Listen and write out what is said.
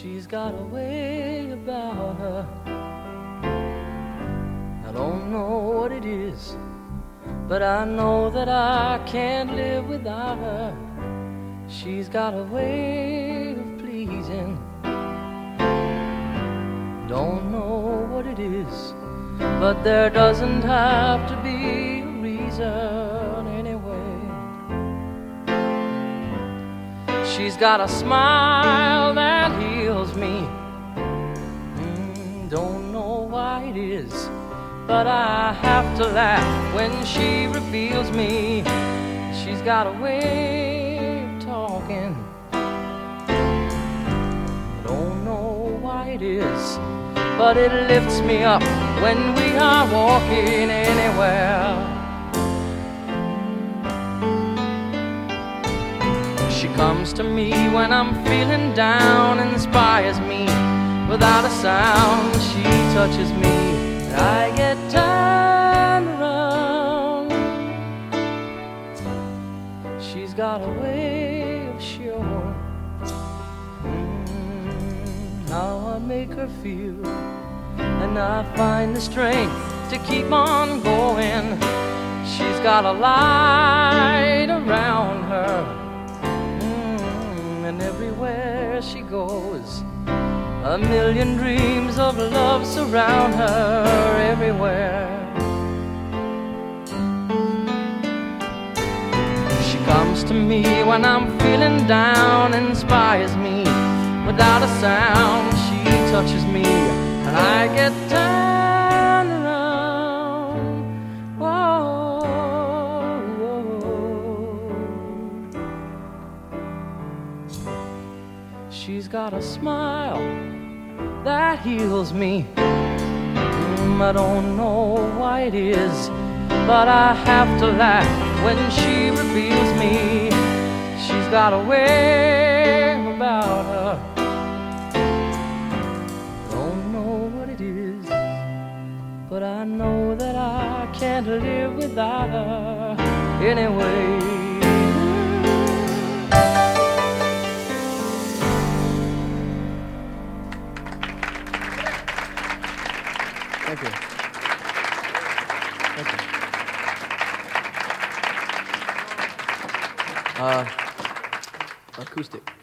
She's got a way about her. I don't know what it is, but I know that I can't live without her. She's got a way of pleasing. Don't know what it is, but there doesn't have to be a reason anyway. She's got a smile that heals me. Don't know why it is, but I have to laugh when she reveals me. She's got a way of talking. Don't know why it is, but it lifts me up when we are walking anywhere. She comes to me when I'm feeling down, inspires me without a sound. She touches me and I get turned around. She's got a way of showing how I make her feel, and I find the strength to keep on going. She's got a light around her, and everywhere she goes, a million dreams of love surround her everywhere. She comes to me when I'm feeling down, inspires me without a sound. She touches me and I get turned around. Whoa, whoa. She's got a smile that heals me. I don't know why it is, but I have to laugh when she reveals me. She's got a way about her. Don't know what it is, but I know that I can't live without her anyway. Thank you. Thank you. Acoustic.